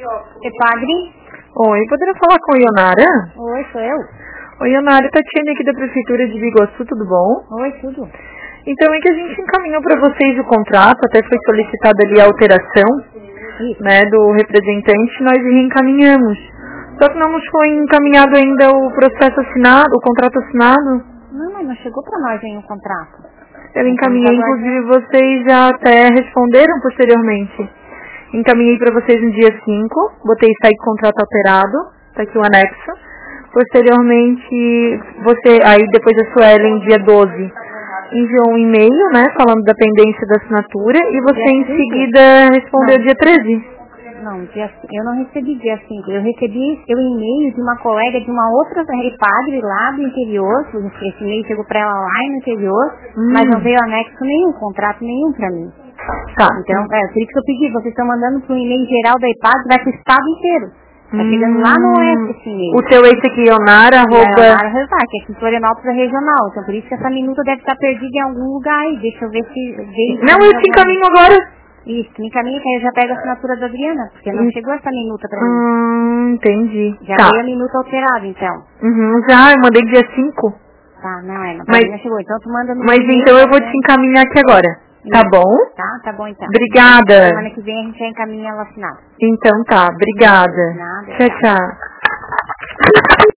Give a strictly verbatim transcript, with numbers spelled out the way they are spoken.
É padre? Oi, poderia falar com a Ionara? Oi, sou eu. Oi, Ionara, Tatiana aqui da Prefeitura de Biguaçu, tudo bom? Oi, tudo. Então é que a gente encaminhou para vocês o contrato, até foi solicitada ali a alteração, Isso. né, do representante, nós reencaminhamos. Só que não nos foi encaminhado ainda o processo assinado, o contrato assinado. Não, mas não chegou pra nós ainda o contrato. Eu encaminhei, inclusive vocês já até responderam posteriormente. Encaminhei para vocês no dia cinco, botei sair contrato alterado, tá aqui o anexo. Posteriormente, você, aí depois a Suelen, dia doze, enviou um e-mail, né, falando da pendência da assinatura, e você Dia em cinco? seguida respondeu Não. dia treze. Não, dia, eu não recebi dia cinco. Eu recebi o e-mail de uma colega de uma outra padre lá do interior. Esse e-mail chegou pra ela lá no interior, Hum. mas não veio anexo nenhum, contrato nenhum pra mim. Tá. Então, é por isso que eu pedi, vocês estão mandando pro e-mail geral da IPAD, vai pro estado inteiro. Tá chegando lá no oeste esse e-mail. O seu esse aqui, Ionara, arroba... Ionara Rezar, que aqui em Florianópolis é regional. Então por isso que essa minuta deve estar perdida em algum lugar aí. Deixa eu ver se... veio Não, eu te encaminho agora. Isso, me encaminha que aí eu já pego a assinatura da Adriana, porque não Hum. chegou essa minuta pra mim. Hum, entendi. Já Tá. veio a minuta alterada, então. Uhum, já, eu mandei dia cinco. Tá, não é, não, Mas- não chegou. Então tu manda no Mas e-mail, então eu vou né? te encaminhar aqui agora. Tá Isso. bom? Tá, tá bom então. Obrigada. Semana que vem a gente já encaminha ela assinada. Então tá, obrigada. Nada, Tchau, tá. tchau.